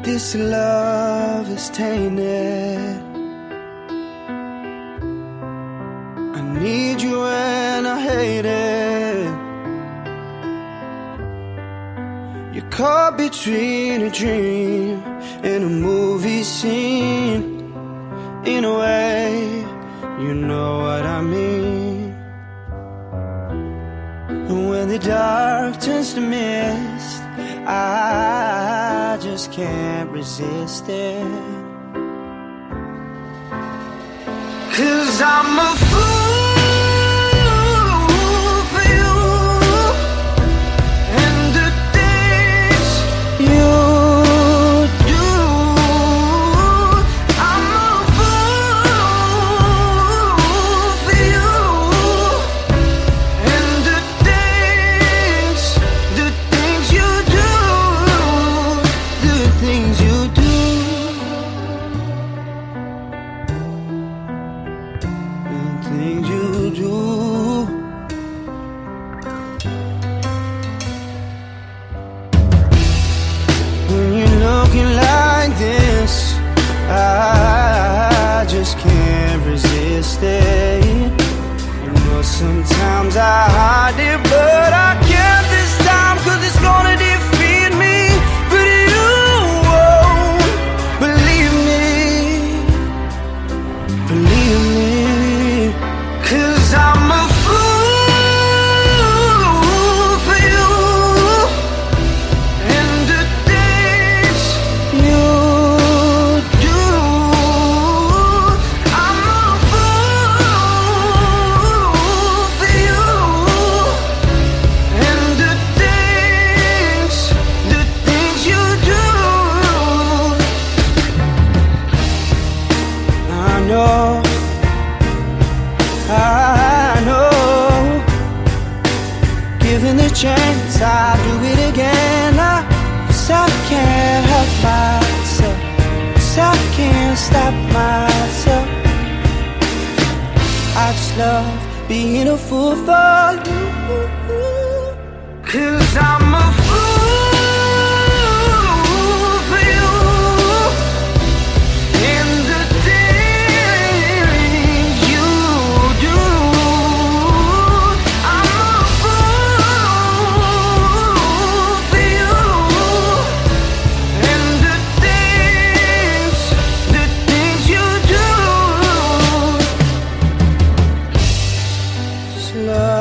This love is tainted. I need you and I hate it. You're caught between a dream and a movie scene. In a way, you know what I mean. And when the dark turns to mist, I just can't resist it. 'Cause I'm a fool for you and the things you do. I'm a fool for you and the things you do, the things you do. Things you do. When you're looking like this, I just can't resist it. You know sometimes I hide it, but I can't this time, 'cause it's gonna defeat me. But you won't believe me, believe me. 'Cause I'm a fool for you and the things you do. I'm a fool for you and the things you do. I know, given the chance, I'll do it again. 'Cause I can't help myself, 'cause I can't stop myself. I just love being a fool for you. 'Cause I'm a fool for you and the things you do. I'm a fool for you and the things you do. Just love.